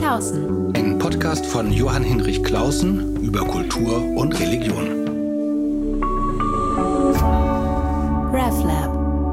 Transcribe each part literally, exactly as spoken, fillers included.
Clausen. Ein Podcast von Johann Hinrich Clausen über Kultur und Religion. RefLab.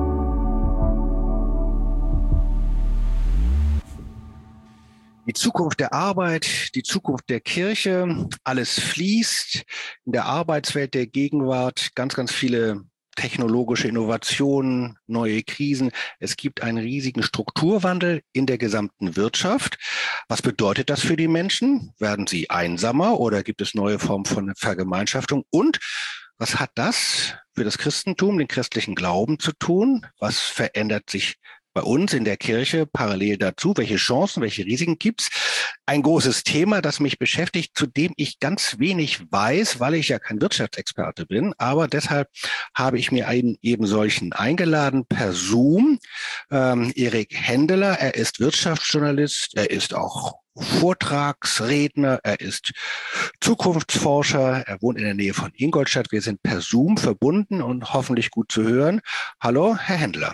Die Zukunft der Arbeit, die Zukunft der Kirche, alles fließt in der Arbeitswelt der Gegenwart, ganz, ganz viele technologische Innovationen, neue Krisen. Es gibt einen riesigen Strukturwandel in der gesamten Wirtschaft. Was bedeutet das für die Menschen? Werden sie einsamer oder gibt es neue Formen von Vergemeinschaftung? Und was hat das für das Christentum, den christlichen Glauben zu tun? Was verändert sich bei uns in der Kirche parallel dazu? Welche Chancen, welche Risiken gibt's? Ein großes Thema, das mich beschäftigt, zu dem ich ganz wenig weiß, weil ich ja kein Wirtschaftsexperte bin. Aber deshalb habe ich mir einen eben solchen eingeladen per Zoom. Ähm, Erik Hendeler, er ist Wirtschaftsjournalist, er ist auch Vortragsredner, er ist Zukunftsforscher, er wohnt in der Nähe von Ingolstadt. Wir sind per Zoom verbunden und hoffentlich gut zu hören. Hallo, Herr Hendeler.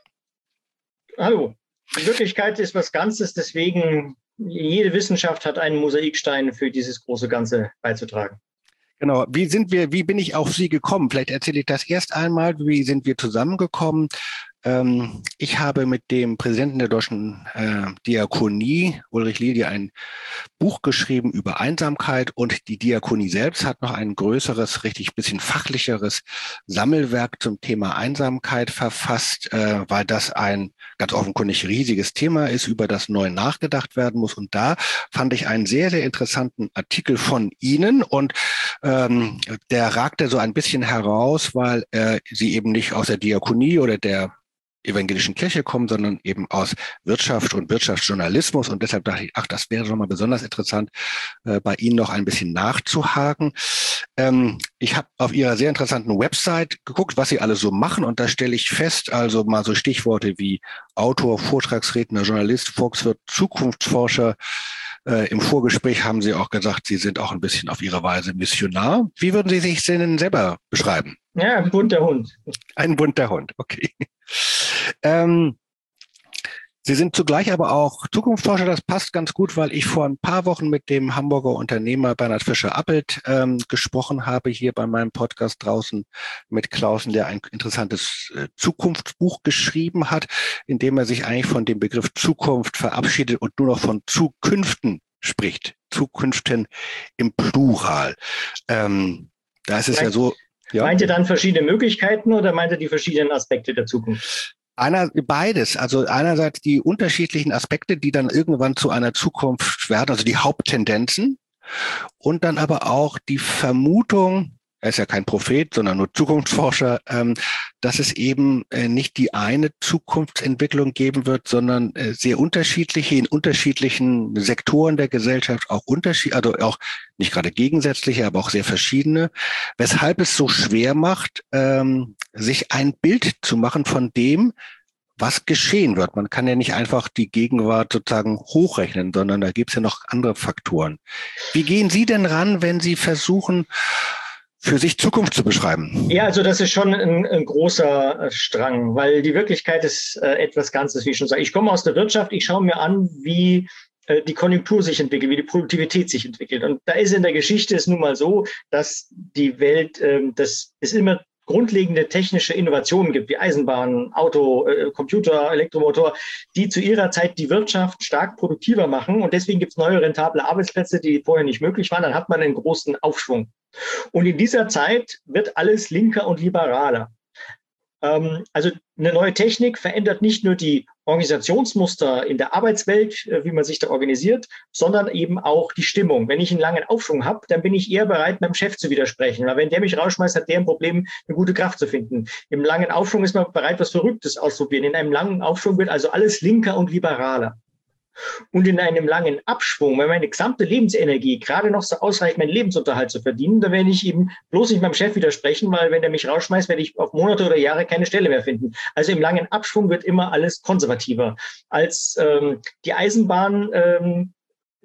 Hallo. Die Wirklichkeit ist was Ganzes, deswegen jede Wissenschaft hat einen Mosaikstein für dieses große Ganze beizutragen. Genau. Wie sind wir, wie bin ich auf Sie gekommen? Vielleicht erzähle ich das erst einmal. Wie sind wir zusammengekommen? Ähm, ich habe mit dem Präsidenten der Deutschen äh, Diakonie, Ulrich Lilje, ein Buch geschrieben über Einsamkeit, und die Diakonie selbst hat noch ein größeres, richtig bisschen fachlicheres Sammelwerk zum Thema Einsamkeit verfasst, äh, weil das ein ganz offenkundig riesiges Thema ist, über das neu nachgedacht werden muss. Und da fand ich einen sehr, sehr interessanten Artikel von Ihnen, und ähm, der ragte so ein bisschen heraus, weil äh, Sie eben nicht aus der Diakonie oder der evangelischen Kirche kommen, sondern eben aus Wirtschaft und Wirtschaftsjournalismus. Und deshalb dachte ich, ach, das wäre schon mal besonders interessant, äh, bei Ihnen noch ein bisschen nachzuhaken. Ähm, ich habe auf Ihrer sehr interessanten Website geguckt, was Sie alles so machen. Und da stelle ich fest, also mal so Stichworte wie Autor, Vortragsredner, Journalist, Volkswirt, Zukunftsforscher. Äh, Im Vorgespräch haben Sie auch gesagt, Sie sind auch ein bisschen auf Ihre Weise Missionar. Wie würden Sie sich denn selber beschreiben? Ja, ein bunter Hund. Ein bunter Hund, okay. Ähm, Sie sind zugleich aber auch Zukunftsforscher. Das passt ganz gut, weil ich vor ein paar Wochen mit dem Hamburger Unternehmer Bernhard Fischer-Appelt ähm, gesprochen habe, hier bei meinem Podcast draußen mit Clausen, der ein interessantes äh, Zukunftsbuch geschrieben hat, in dem er sich eigentlich von dem Begriff Zukunft verabschiedet und nur noch von Zukünften spricht. Zukünften im Plural. Ähm, da ist es ja so. Ja. Meint ihr dann verschiedene Möglichkeiten oder meint ihr die verschiedenen Aspekte der Zukunft? Einer, beides. Also einerseits die unterschiedlichen Aspekte, die dann irgendwann zu einer Zukunft werden, also die Haupttendenzen, und dann aber auch die Vermutung, er ist ja kein Prophet, sondern nur Zukunftsforscher, ähm, dass es eben äh, nicht die eine Zukunftsentwicklung geben wird, sondern äh, sehr unterschiedliche, in unterschiedlichen Sektoren der Gesellschaft, auch Unterschied, also auch nicht gerade gegensätzliche, aber auch sehr verschiedene, weshalb es so schwer macht, ähm, sich ein Bild zu machen von dem, was geschehen wird. Man kann ja nicht einfach die Gegenwart sozusagen hochrechnen, sondern da gibt es ja noch andere Faktoren. Wie gehen Sie denn ran, wenn Sie versuchen, für sich Zukunft zu beschreiben? Ja, also das ist schon ein, ein großer Strang, weil die Wirklichkeit ist äh, etwas Ganzes, wie ich schon sage. Ich komme aus der Wirtschaft, ich schaue mir an, wie äh, die Konjunktur sich entwickelt, wie die Produktivität sich entwickelt. Und da ist in der Geschichte es nun mal so, dass die Welt, äh, das ist immer grundlegende technische Innovationen gibt, wie Eisenbahn, Auto, äh, Computer, Elektromotor, die zu ihrer Zeit die Wirtschaft stark produktiver machen. Und deswegen gibt es neue rentable Arbeitsplätze, die vorher nicht möglich waren. Dann hat man einen großen Aufschwung. Und in dieser Zeit wird alles linker und liberaler. Ähm, also eine neue Technik verändert nicht nur die Organisationsmuster in der Arbeitswelt, wie man sich da organisiert, sondern eben auch die Stimmung. Wenn ich einen langen Aufschwung habe, dann bin ich eher bereit, meinem Chef zu widersprechen. Weil wenn der mich rausschmeißt, hat der ein Problem, eine gute Kraft zu finden. Im langen Aufschwung ist man bereit, was Verrücktes auszuprobieren. In einem langen Aufschwung wird also alles linker und liberaler. Und in einem langen Abschwung, wenn meine gesamte Lebensenergie gerade noch so ausreicht, meinen Lebensunterhalt zu verdienen, dann werde ich eben bloß nicht meinem Chef widersprechen, weil wenn der mich rausschmeißt, werde ich auf Monate oder Jahre keine Stelle mehr finden. Also im langen Abschwung wird immer alles konservativer. Als ähm, die Eisenbahn ähm,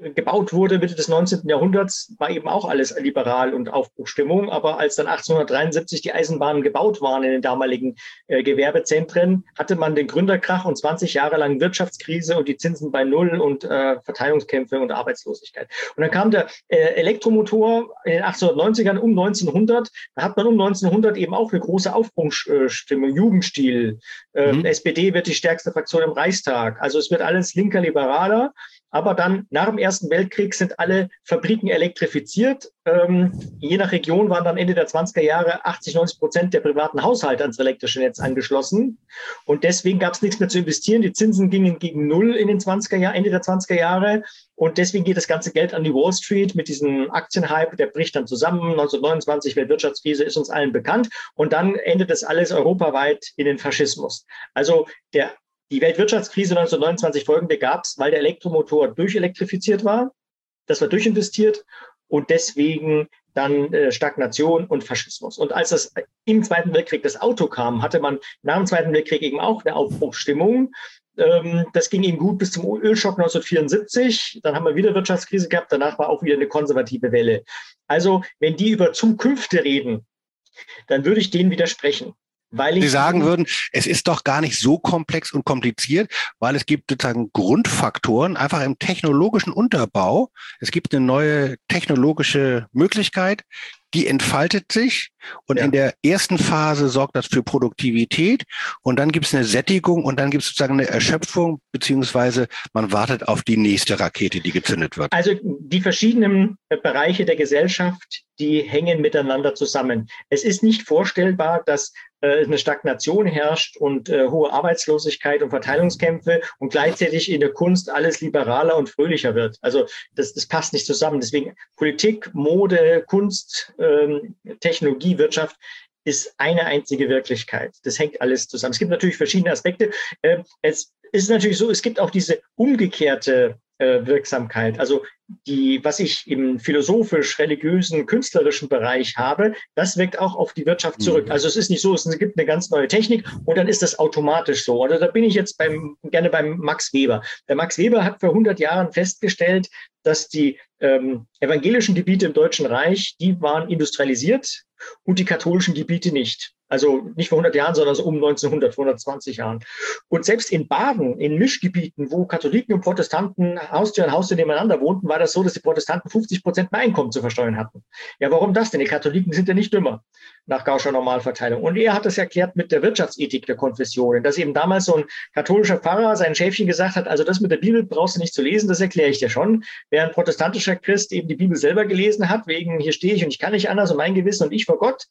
gebaut wurde, Mitte des neunzehnten Jahrhunderts, war eben auch alles liberal und Aufbruchstimmung. Aber als dann achtzehnhundertdreiundsiebzig die Eisenbahnen gebaut waren in den damaligen äh, Gewerbezentren, hatte man den Gründerkrach und zwanzig Jahre lang Wirtschaftskrise und die Zinsen bei Null und äh, Verteilungskämpfe und Arbeitslosigkeit. Und dann kam der äh, Elektromotor in den achtzehnhundertneunzigern um neunzehnhundert. Da hat man um neunzehnhundert eben auch eine große Aufbruchsstimmung, Jugendstil. Äh, mhm. S P D wird die stärkste Fraktion im Reichstag. Also es wird alles linker, liberaler. Aber dann nach dem Ersten Weltkrieg sind alle Fabriken elektrifiziert. Ähm, je nach Region waren dann Ende der zwanziger Jahre achtzig, neunzig Prozent der privaten Haushalte ans elektrische Netz angeschlossen. Und deswegen gab es nichts mehr zu investieren. Die Zinsen gingen gegen Null in den zwanziger Jahren, Ende der zwanziger Jahre. Und deswegen geht das ganze Geld an die Wall Street mit diesem Aktienhype. Der bricht dann zusammen. neunzehnhundertneunundzwanzig, Weltwirtschaftskrise, ist uns allen bekannt. Und dann endet das alles europaweit in den Faschismus. Also der Die Weltwirtschaftskrise neunzehnhundertneunundzwanzig folgende gab es, weil der Elektromotor durchelektrifiziert war. Das war durchinvestiert und deswegen dann äh, Stagnation und Faschismus. Und als das im Zweiten Weltkrieg das Auto kam, hatte man nach dem Zweiten Weltkrieg eben auch eine Aufbruchsstimmung. Ähm, das ging eben gut bis zum Ölschock neunzehnhundertvierundsiebzig. Dann haben wir wieder Wirtschaftskrise gehabt. Danach war auch wieder eine konservative Welle. Also wenn die über Zukünfte reden, dann würde ich denen widersprechen. Weil ich Sie sagen würden, es ist doch gar nicht so komplex und kompliziert, weil es gibt sozusagen Grundfaktoren, einfach im technologischen Unterbau. Es gibt eine neue technologische Möglichkeit, die entfaltet sich und ja. in der ersten Phase sorgt das für Produktivität und dann gibt es eine Sättigung und dann gibt es sozusagen eine Erschöpfung, beziehungsweise man wartet auf die nächste Rakete, die gezündet wird. Also die verschiedenen Bereiche der Gesellschaft, die hängen miteinander zusammen. Es ist nicht vorstellbar, dass äh, eine Stagnation herrscht und äh, hohe Arbeitslosigkeit und Verteilungskämpfe und gleichzeitig in der Kunst alles liberaler und fröhlicher wird. Also das, das passt nicht zusammen. Deswegen Politik, Mode, Kunst, ähm, Technologie, Wirtschaft ist eine einzige Wirklichkeit. Das hängt alles zusammen. Es gibt natürlich verschiedene Aspekte. Äh, es ist natürlich so, es gibt auch diese umgekehrte äh, Wirksamkeit. Also die, was ich im philosophisch-religiösen, künstlerischen Bereich habe, das wirkt auch auf die Wirtschaft zurück. Also es ist nicht so, es gibt eine ganz neue Technik und dann ist das automatisch so. Oder da bin ich jetzt beim, gerne beim Max Weber. Der Max Weber hat vor hundert Jahren festgestellt, dass die ähm, evangelischen Gebiete im Deutschen Reich, die waren industrialisiert und die katholischen Gebiete nicht. Also nicht vor hundert Jahren, sondern so um neunzehnhundert, vor hundertzwanzig Jahren. Und selbst in Baden, in Mischgebieten, wo Katholiken und Protestanten Haustür an Haustür nebeneinander wohnten, war das so, dass die Protestanten fünfzig Prozent mehr Einkommen zu versteuern hatten. Ja, warum das denn? Die Katholiken sind ja nicht dümmer nach Gaußscher Normalverteilung. Und er hat das erklärt mit der Wirtschaftsethik der Konfessionen, dass eben damals so ein katholischer Pfarrer sein Schäfchen gesagt hat, also das mit der Bibel brauchst du nicht zu lesen, das erkläre ich dir schon. Während ein protestantischer Christ eben die Bibel selber gelesen hat, wegen hier stehe ich und ich kann nicht anders und mein Gewissen und ich vor Gott.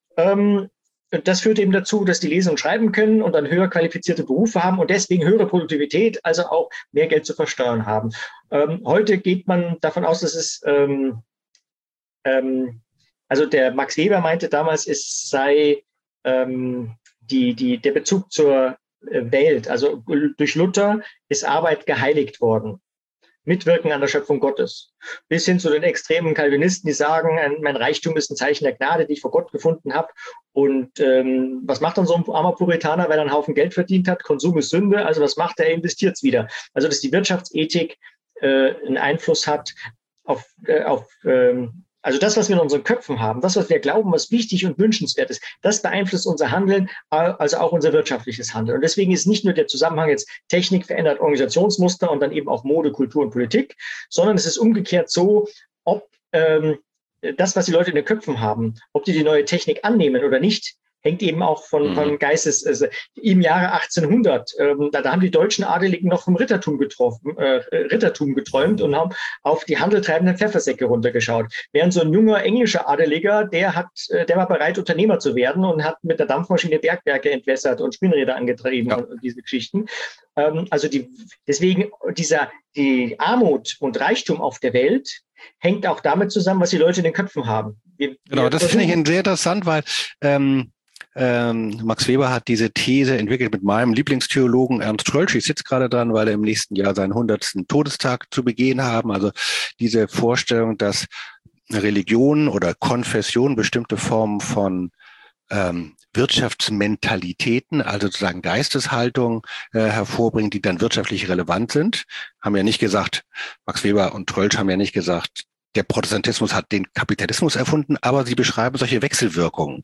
Ähm, Das führt eben dazu, dass die lesen und schreiben können und dann höher qualifizierte Berufe haben und deswegen höhere Produktivität, also auch mehr Geld zu versteuern haben. Ähm, heute geht man davon aus, dass es, ähm, ähm, also der Max Weber meinte damals, es sei ähm, die, die, der Bezug zur Welt. Also durch Luther ist Arbeit geheiligt worden. Mitwirken an der Schöpfung Gottes. Bis hin zu den extremen Calvinisten, die sagen, mein Reichtum ist ein Zeichen der Gnade, die ich vor Gott gefunden habe. Und ähm, was macht dann so ein armer Puritaner, wenn er einen Haufen Geld verdient hat? Konsum ist Sünde, also was macht er? Er investiert es wieder. Also dass die Wirtschaftsethik äh, einen Einfluss hat auf, äh, auf ähm, also das, was wir in unseren Köpfen haben, das, was wir glauben, was wichtig und wünschenswert ist, das beeinflusst unser Handeln, also auch unser wirtschaftliches Handeln. Und deswegen ist nicht nur der Zusammenhang jetzt Technik verändert Organisationsmuster und dann eben auch Mode, Kultur und Politik, sondern es ist umgekehrt so, ob ähm, das, was die Leute in den Köpfen haben, ob die die neue Technik annehmen oder nicht, hängt eben auch von, mhm. von Geistes, also im Jahre achtzehnhundert, ähm, da, da haben die deutschen Adeligen noch vom Rittertum getroffen, äh, Rittertum geträumt und haben auf die handeltreibenden Pfeffersäcke runtergeschaut. Während so ein junger englischer Adeliger, der hat, äh, der war bereit, Unternehmer zu werden und hat mit der Dampfmaschine Bergwerke entwässert und Spinnräder angetrieben, ja. und, und diese Geschichten. Ähm, also die, deswegen dieser, die Armut und Reichtum auf der Welt hängt auch damit zusammen, was die Leute in den Köpfen haben. Wir, genau, wir das finde ich sehr interessant, weil ähm, Ähm, Max Weber hat diese These entwickelt mit meinem Lieblingstheologen Ernst Troeltsch. Ich sitze gerade dran, weil er im nächsten Jahr seinen hundertsten Todestag zu begehen haben. Also diese Vorstellung, dass Religion oder Konfession bestimmte Formen von ähm, Wirtschaftsmentalitäten, also sozusagen Geisteshaltung äh, hervorbringen, die dann wirtschaftlich relevant sind. Haben ja nicht gesagt, Max Weber und Trölsch haben ja nicht gesagt, der Protestantismus hat den Kapitalismus erfunden, aber sie beschreiben solche Wechselwirkungen.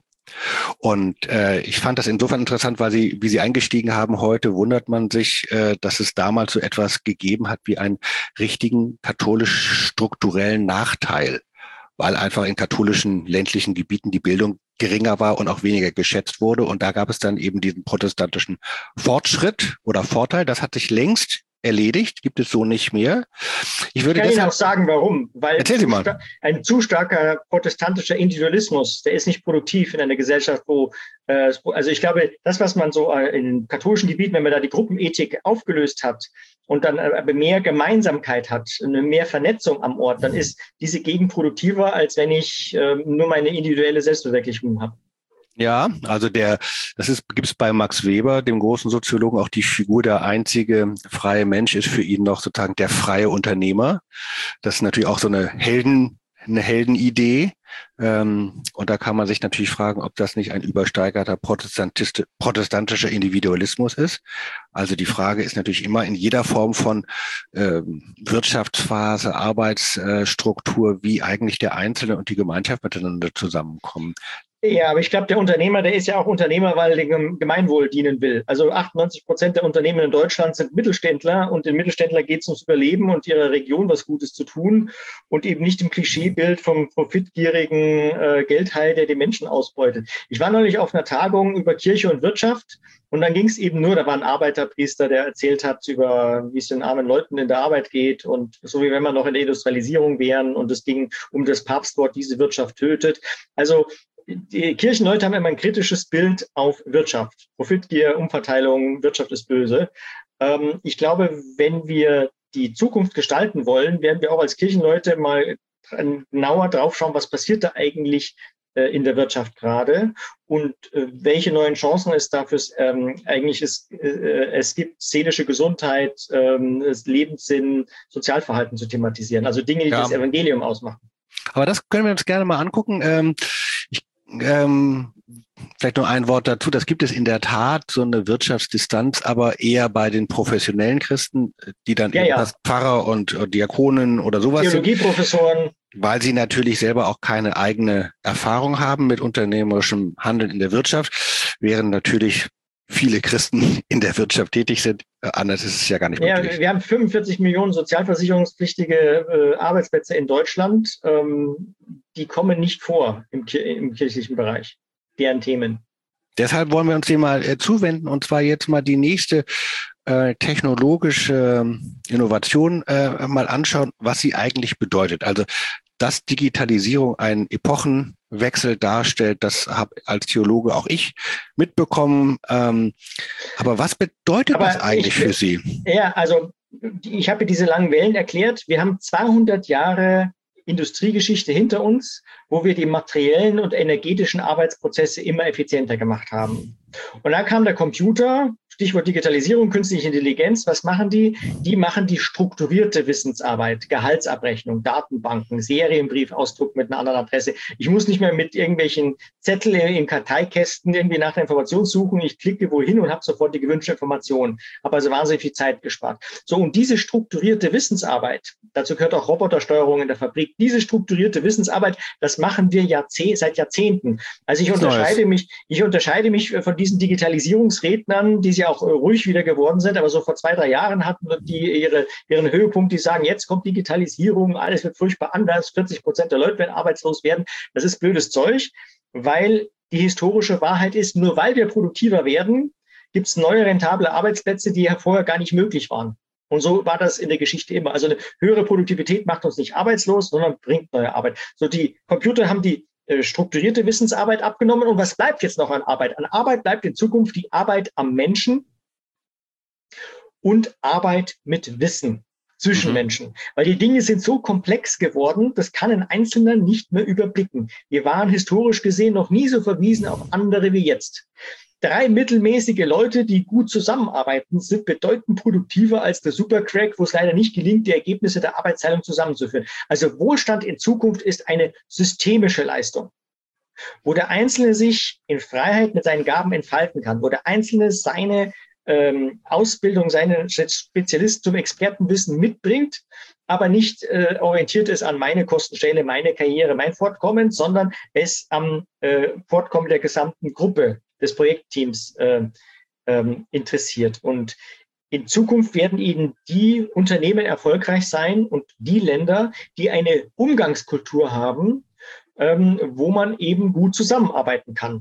Und äh, ich fand das insofern interessant, weil Sie, wie Sie eingestiegen haben heute, wundert man sich, äh, dass es damals so etwas gegeben hat wie einen richtigen katholisch-strukturellen Nachteil, weil einfach in katholischen ländlichen Gebieten die Bildung geringer war und auch weniger geschätzt wurde. Und da gab es dann eben diesen protestantischen Fortschritt oder Vorteil. Das hat sich längst erledigt, gibt es so nicht mehr. Ich würde ich kann deshalb, Ihnen auch sagen, warum. Weil erzähl Sie mal. Ein zu starker protestantischer Individualismus, der ist nicht produktiv in einer Gesellschaft, wo, äh, also ich glaube, das, was man so äh, in katholischen Gebieten, wenn man da die Gruppenethik aufgelöst hat und dann aber mehr Gemeinsamkeit hat, eine mehr Vernetzung am Ort, dann ist diese Gegend produktiver, als wenn ich äh, nur meine individuelle Selbstverwirklichung habe. Ja, also der, das ist, gibt es bei Max Weber, dem großen Soziologen, auch die Figur, der einzige freie Mensch ist für ihn noch sozusagen der freie Unternehmer. Das ist natürlich auch so eine Helden, eine Heldenidee. Ähm, und da kann man sich natürlich fragen, ob das nicht ein übersteigerter protestantischer Individualismus ist. Also die Frage ist natürlich immer in jeder Form von ähm, Wirtschaftsphase, Arbeitsstruktur, wie eigentlich der Einzelne und die Gemeinschaft miteinander zusammenkommen. Ja, aber ich glaube, der Unternehmer, der ist ja auch Unternehmer, weil er dem Gemeinwohl dienen will. Also achtundneunzig Prozent der Unternehmen in Deutschland sind Mittelständler und den Mittelständler geht es ums Überleben und ihrer Region was Gutes zu tun und eben nicht im Klischeebild vom profitgierigen äh, Geldhai, der die Menschen ausbeutet. Ich war neulich auf einer Tagung über Kirche und Wirtschaft und dann ging es eben nur, da war ein Arbeiterpriester, der erzählt hat über, wie es den armen Leuten in der Arbeit geht und so wie wenn wir noch in der Industrialisierung wären und es ging um das Papstwort, diese Wirtschaft tötet. Also die Kirchenleute haben immer ein kritisches Bild auf Wirtschaft. Profitgier, Umverteilung, Wirtschaft ist böse. Ähm, ich glaube, wenn wir die Zukunft gestalten wollen, werden wir auch als Kirchenleute mal genauer drauf schauen, was passiert da eigentlich äh, in der Wirtschaft gerade und äh, welche neuen Chancen es dafür ähm, eigentlich ist, äh, es gibt, seelische Gesundheit, ähm, Lebenssinn, Sozialverhalten zu thematisieren. Also Dinge, die ja das Evangelium ausmachen. Aber das können wir uns gerne mal angucken. Ähm, ich Ähm, vielleicht nur ein Wort dazu. Das gibt es in der Tat, so eine Wirtschaftsdistanz, aber eher bei den professionellen Christen, die dann ja, eben ja. Pfarrer und Diakonen oder sowas Theologieprofessoren. sind, weil sie natürlich selber auch keine eigene Erfahrung haben mit unternehmerischem Handeln in der Wirtschaft, während natürlich viele Christen in der Wirtschaft tätig sind. Anders ist es ja gar nicht ja, möglich. Wir haben fünfundvierzig Millionen sozialversicherungspflichtige äh, Arbeitsplätze in Deutschland. Ähm, die kommen nicht vor im, im kirchlichen Bereich, deren Themen. Deshalb wollen wir uns dem mal äh, zuwenden und zwar jetzt mal die nächste äh, technologische Innovation äh, mal anschauen, was sie eigentlich bedeutet. Also dass Digitalisierung einen Epochenwechsel darstellt, das habe als Theologe auch ich mitbekommen. Ähm, aber was bedeutet aber das eigentlich ich, für Sie? Ja, also ich habe diese langen Wellen erklärt. Wir haben zweihundert Jahre Industriegeschichte hinter uns, wo wir die materiellen und energetischen Arbeitsprozesse immer effizienter gemacht haben. Und dann kam der Computer, Stichwort Digitalisierung, künstliche Intelligenz. Was machen die? Die machen die strukturierte Wissensarbeit, Gehaltsabrechnung, Datenbanken, Serienbriefausdruck mit einer anderen Adresse. Ich muss nicht mehr mit irgendwelchen Zetteln in Karteikästen irgendwie nach der Information suchen. Ich klicke wohin und habe sofort die gewünschte Information. Habe also wahnsinnig viel Zeit gespart. So, und diese strukturierte Wissensarbeit, dazu gehört auch Robotersteuerung in der Fabrik, diese strukturierte Wissensarbeit, das machen wir Jahrzeh- seit Jahrzehnten. Also ich unterscheide mich, ich unterscheide mich von diesen Digitalisierungsrednern, die ja auch ruhig wieder geworden sind, aber so vor zwei, drei Jahren hatten die ihre, ihren Höhepunkt, die sagen, jetzt kommt Digitalisierung, alles wird furchtbar anders, vierzig Prozent der Leute werden arbeitslos werden. Das ist blödes Zeug, weil die historische Wahrheit ist, nur weil wir produktiver werden, gibt es neue rentable Arbeitsplätze, die ja vorher gar nicht möglich waren. Und so war das in der Geschichte immer. Also eine höhere Produktivität macht uns nicht arbeitslos, sondern bringt neue Arbeit. So, die Computer haben die äh, strukturierte Wissensarbeit abgenommen. Und was bleibt jetzt noch an Arbeit? An Arbeit bleibt in Zukunft die Arbeit am Menschen und Arbeit mit Wissen zwischen mhm. Menschen. Weil die Dinge sind so komplex geworden, das kann ein Einzelner nicht mehr überblicken. Wir waren historisch gesehen noch nie so verwiesen auf andere wie jetzt. Drei mittelmäßige Leute, die gut zusammenarbeiten, sind bedeutend produktiver als der Supercrack, wo es leider nicht gelingt, die Ergebnisse der Arbeitsteilung zusammenzuführen. Also Wohlstand in Zukunft ist eine systemische Leistung. wo der Einzelne sich in Freiheit mit seinen Gaben entfalten kann, wo der Einzelne seine ähm, Ausbildung, seinen Spezialist zum Expertenwissen mitbringt, aber nicht äh, orientiert ist an meine Kostenstelle, meine Karriere, mein Fortkommen, sondern es am äh, Fortkommen der gesamten Gruppe des Projektteams äh, ähm, interessiert. Und in Zukunft werden eben die Unternehmen erfolgreich sein und die Länder, die eine Umgangskultur haben, ähm, wo man eben gut zusammenarbeiten kann.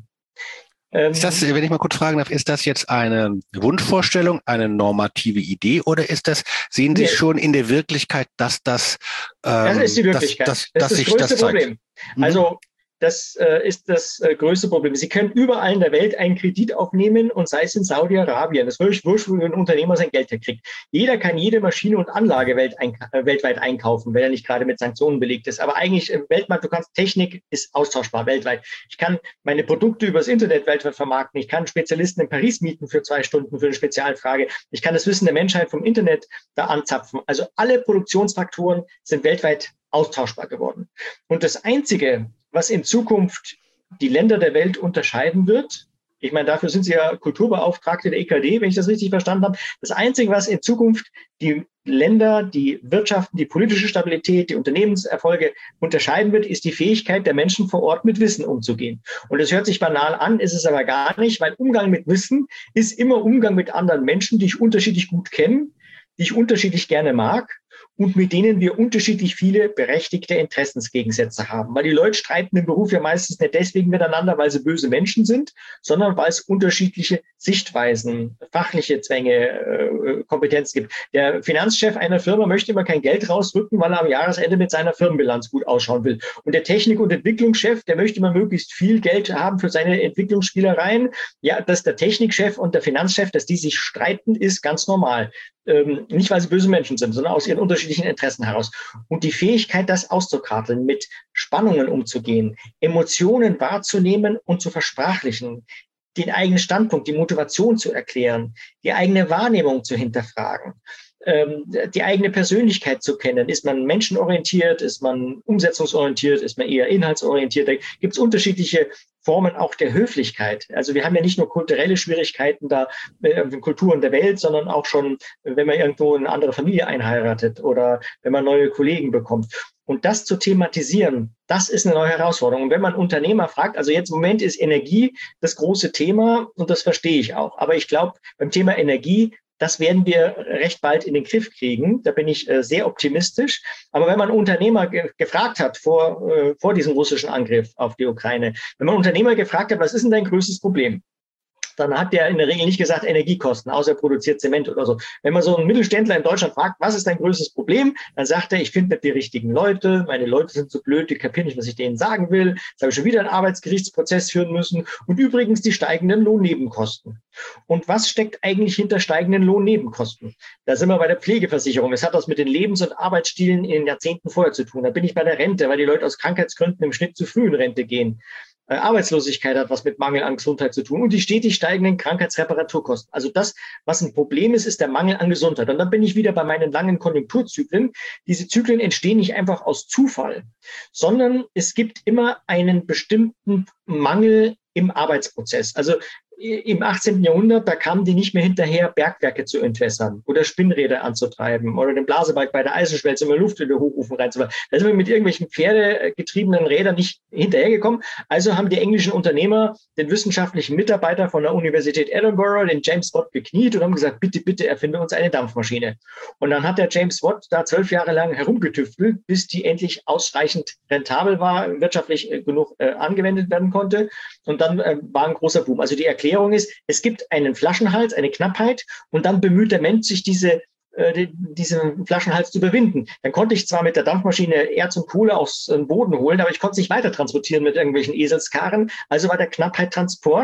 Ist das, wenn ich mal kurz fragen darf, ist das jetzt eine Wunschvorstellung, eine normative Idee oder ist das, sehen Sie nee. schon in der Wirklichkeit, dass das ähm, Das ist die Wirklichkeit. Dass, dass, das ist das größte das Problem. Mhm. Also das äh, ist das äh, größte Problem. Sie können überall in der Welt einen Kredit aufnehmen und sei es in Saudi-Arabien. Das ist wirklich wurscht, wo ein Unternehmer sein Geld herkriegt. Jeder kann jede Maschine und Anlage welt ein, äh, weltweit einkaufen, wenn er nicht gerade mit Sanktionen belegt ist. Aber eigentlich im Weltmarkt, du kannst, Technik ist austauschbar weltweit. Ich kann meine Produkte übers Internet weltweit vermarkten. Ich kann Spezialisten in Paris mieten für zwei Stunden für eine Spezialfrage. Ich kann das Wissen der Menschheit vom Internet da anzapfen. Also alle Produktionsfaktoren sind weltweit austauschbar geworden. Und das Einzige, was in Zukunft die Länder der Welt unterscheiden wird, ich meine, dafür sind Sie ja Kulturbeauftragte der E K D, wenn ich das richtig verstanden habe. Das Einzige, was in Zukunft die Länder, die Wirtschaften, die politische Stabilität, die Unternehmenserfolge unterscheiden wird, ist die Fähigkeit der Menschen vor Ort mit Wissen umzugehen. Und das hört sich banal an, ist es aber gar nicht, weil Umgang mit Wissen ist immer Umgang mit anderen Menschen, die ich unterschiedlich gut kenne, die ich unterschiedlich gerne mag und mit denen wir unterschiedlich viele berechtigte Interessensgegensätze haben. Weil die Leute streiten im Beruf ja meistens nicht deswegen miteinander, weil sie böse Menschen sind, sondern weil es unterschiedliche Sichtweisen, fachliche Zwänge, äh, Kompetenz gibt. Der Finanzchef einer Firma möchte immer kein Geld rausrücken, weil er am Jahresende mit seiner Firmenbilanz gut ausschauen will. Und der Technik- und Entwicklungschef, der möchte immer möglichst viel Geld haben für seine Entwicklungsspielereien. Ja, dass der Technikchef und der Finanzchef, dass die sich streiten, ist ganz normal. Ähm, nicht, weil sie böse Menschen sind, sondern aus ihren unterschiedlichen Interessen heraus. Und die Fähigkeit, das auszukarteln, mit Spannungen umzugehen, Emotionen wahrzunehmen und zu versprachlichen, den eigenen Standpunkt, die Motivation zu erklären, die eigene Wahrnehmung zu hinterfragen, ähm, die eigene Persönlichkeit zu kennen. Ist man menschenorientiert, ist man umsetzungsorientiert, ist man eher inhaltsorientiert? Da gibt es unterschiedliche Formen auch der Höflichkeit. Also wir haben ja nicht nur kulturelle Schwierigkeiten da äh, in Kulturen der Welt, sondern auch schon, wenn man irgendwo eine andere Familie einheiratet oder wenn man neue Kollegen bekommt. Und das zu thematisieren, das ist eine neue Herausforderung. Und wenn man Unternehmer fragt, also jetzt im Moment ist Energie das große Thema und das verstehe ich auch. Aber ich glaube, beim Thema Energie, das werden wir recht bald in den Griff kriegen. Da bin ich äh, sehr optimistisch. Aber wenn man Unternehmer ge gefragt hat vor, äh, vor diesem russischen Angriff auf die Ukraine, wenn man Unternehmer gefragt hat, was ist denn dein größtes Problem? Dann hat der in der Regel nicht gesagt Energiekosten, außer er produziert Zement oder so. Wenn man so einen Mittelständler in Deutschland fragt, was ist dein größtes Problem, dann sagt er, ich finde nicht die richtigen Leute, meine Leute sind so blöd, die kapieren nicht, was ich denen sagen will. Jetzt habe ich schon wieder einen Arbeitsgerichtsprozess führen müssen. Und übrigens die steigenden Lohnnebenkosten. Und was steckt eigentlich hinter steigenden Lohnnebenkosten? Da sind wir bei der Pflegeversicherung. Das hat was mit den Lebens- und Arbeitsstilen in den Jahrzehnten vorher zu tun. Da bin ich bei der Rente, weil die Leute aus Krankheitsgründen im Schnitt zu früh in Rente gehen. Arbeitslosigkeit hat was mit Mangel an Gesundheit zu tun und die stetig steigenden Krankheitsreparaturkosten. Also das, was ein Problem ist, ist der Mangel an Gesundheit. Und dann bin ich wieder bei meinen langen Konjunkturzyklen. Diese Zyklen entstehen nicht einfach aus Zufall, sondern es gibt immer einen bestimmten Mangel im Arbeitsprozess. Also im achtzehnten Jahrhundert, da kamen die nicht mehr hinterher, Bergwerke zu entwässern oder Spinnräder anzutreiben oder den Blasebalg bei der Eisenschmelze immer Luft in den Hochofen reinzufahren. Da sind wir mit irgendwelchen pferdegetriebenen Rädern nicht hinterhergekommen. Also haben die englischen Unternehmer den wissenschaftlichen Mitarbeiter von der Universität Edinburgh, den James Watt, gekniet und haben gesagt, bitte, bitte erfinde uns eine Dampfmaschine. Und dann hat der James Watt da zwölf Jahre lang herumgetüftelt, bis die endlich ausreichend rentabel war, wirtschaftlich genug äh, angewendet werden konnte. Und dann äh, war ein großer Boom. Also die Erklärung ist, es gibt einen Flaschenhals, eine Knappheit und dann bemüht der Mensch sich diese, äh, diesen Flaschenhals zu überwinden. Dann konnte ich zwar mit der Dampfmaschine Erz und Kohle aus dem Boden holen, aber ich konnte es nicht weiter transportieren mit irgendwelchen Eselskarren. Also war der Knappheit Transport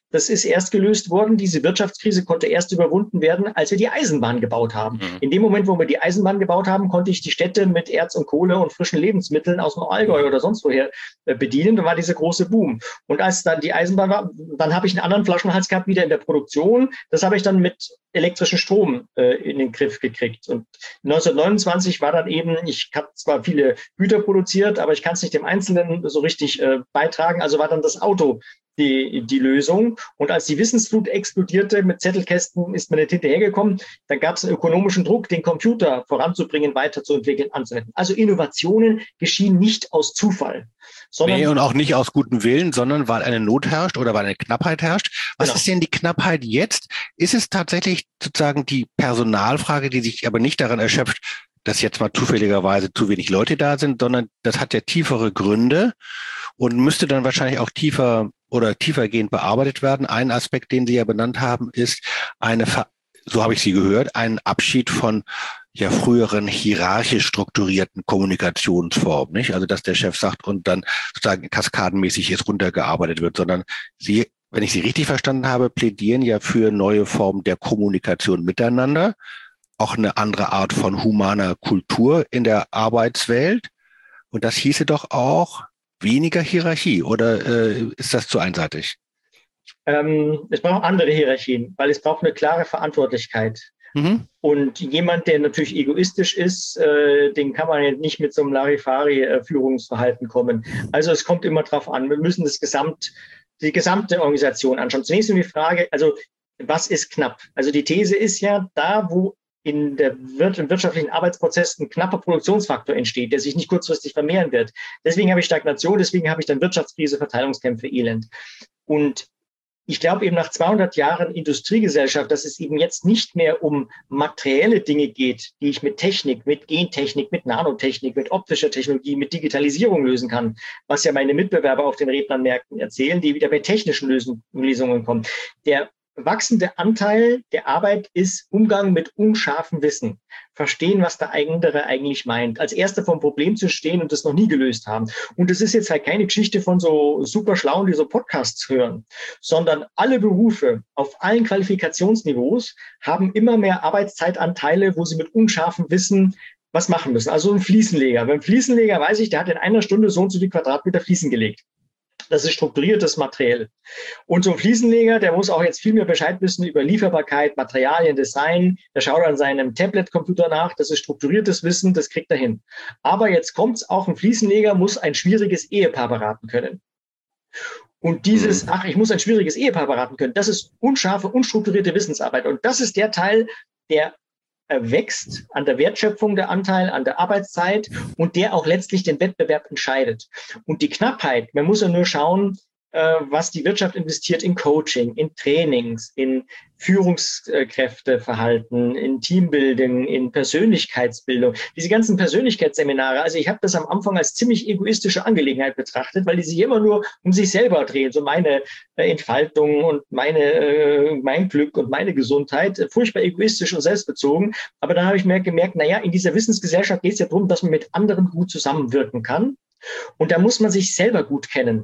das ist erst gelöst worden. Diese Wirtschaftskrise konnte erst überwunden werden, als wir die Eisenbahn gebaut haben. Mhm. In dem Moment, wo wir die Eisenbahn gebaut haben, konnte ich die Städte mit Erz und Kohle und frischen Lebensmitteln aus dem Allgäu oder sonst woher bedienen. Da war dieser große Boom. Und als dann die Eisenbahn war, dann habe ich einen anderen Flaschenhals gehabt, wieder in der Produktion. Das habe ich dann mit elektrischen Strom äh, in den Griff gekriegt. Und neunzehnhundertneunundzwanzig war dann eben, ich habe zwar viele Güter produziert, aber ich kann es nicht dem Einzelnen so richtig äh, beitragen. Also war dann das Auto Die, die Lösung. Und als die Wissensflut explodierte mit Zettelkästen, ist man nicht hinterhergekommen. Dann gab es einen ökonomischen Druck, den Computer voranzubringen, weiterzuentwickeln, anzuwenden. Also Innovationen geschehen nicht aus Zufall. Sondern nee, und auch nicht aus gutem Willen, sondern weil eine Not herrscht oder weil eine Knappheit herrscht. Was genau. ist denn die Knappheit jetzt? Ist es tatsächlich sozusagen die Personalfrage, die sich aber nicht daran erschöpft, dass jetzt mal zufälligerweise zu wenig Leute da sind, sondern das hat ja tiefere Gründe und müsste dann wahrscheinlich auch tiefer oder tiefergehend bearbeitet werden. Ein Aspekt, den Sie ja benannt haben, ist eine, so habe ich Sie gehört, ein Abschied von ja früheren hierarchisch strukturierten Kommunikationsformen, nicht? Also dass der Chef sagt und dann sozusagen kaskadenmäßig jetzt runtergearbeitet wird, sondern Sie, wenn ich Sie richtig verstanden habe, plädieren ja für neue Formen der Kommunikation miteinander, auch eine andere Art von humaner Kultur in der Arbeitswelt. Und das hieße doch auch weniger Hierarchie, oder äh, ist das zu einseitig? Ähm, es braucht andere Hierarchien, weil es braucht eine klare Verantwortlichkeit. Mhm. Und jemand, der natürlich egoistisch ist, äh, den kann man nicht mit so einem Larifari-Führungsverhalten kommen. Also es kommt immer drauf an. Wir müssen das Gesamt, die gesamte Organisation anschauen. Zunächst die Frage, also was ist knapp? Also die These ist ja, da wo in der Wir- im wirtschaftlichen Arbeitsprozess ein knapper Produktionsfaktor entsteht, der sich nicht kurzfristig vermehren wird. Deswegen habe ich Stagnation, deswegen habe ich dann Wirtschaftskrise, Verteilungskämpfe, Elend. Und ich glaube eben nach zweihundert Jahren Industriegesellschaft, dass es eben jetzt nicht mehr um materielle Dinge geht, die ich mit Technik, mit Gentechnik, mit Nanotechnik, mit optischer Technologie, mit Digitalisierung lösen kann, was ja meine Mitbewerber auf den Rednermärkten erzählen, die wieder bei technischen Lösung, Lösungen kommen. Der wachsende Anteil der Arbeit ist Umgang mit unscharfem Wissen. Verstehen, was der andere eigentlich meint. Als Erster vor dem Problem zu stehen und das noch nie gelöst haben. Und das ist jetzt halt keine Geschichte von so super Schlauen, die so Podcasts hören, sondern alle Berufe auf allen Qualifikationsniveaus haben immer mehr Arbeitszeitanteile, wo sie mit unscharfem Wissen was machen müssen. Also ein Fliesenleger. Beim Fliesenleger weiß ich, der hat in einer Stunde so und so die Quadratmeter Fliesen gelegt. Das ist strukturiertes Material. Und so ein Fliesenleger, der muss auch jetzt viel mehr Bescheid wissen über Lieferbarkeit, Materialien, Design. Der schaut an seinem Tablet-Computer nach. Das ist strukturiertes Wissen, das kriegt er hin. Aber jetzt kommt's, auch ein Fliesenleger muss ein schwieriges Ehepaar beraten können. Und dieses, ach, ich muss ein schwieriges Ehepaar beraten können, das ist unscharfe, unstrukturierte Wissensarbeit. Und das ist der Teil, der wächst an der Wertschöpfung, der Anteil an der Arbeitszeit und der auch letztlich den Wettbewerb entscheidet. Und die Knappheit, man muss ja nur schauen, was die Wirtschaft investiert in Coaching, in Trainings, in Führungskräfteverhalten, in Teambuilding, in Persönlichkeitsbildung. Diese ganzen Persönlichkeitsseminare, also ich habe das am Anfang als ziemlich egoistische Angelegenheit betrachtet, weil die sich immer nur um sich selber drehen, so meine Entfaltung und meine, mein Glück und meine Gesundheit, furchtbar egoistisch und selbstbezogen. Aber dann habe ich mir gemerkt, naja, in dieser Wissensgesellschaft geht es ja darum, dass man mit anderen gut zusammenwirken kann. Und da muss man sich selber gut kennen.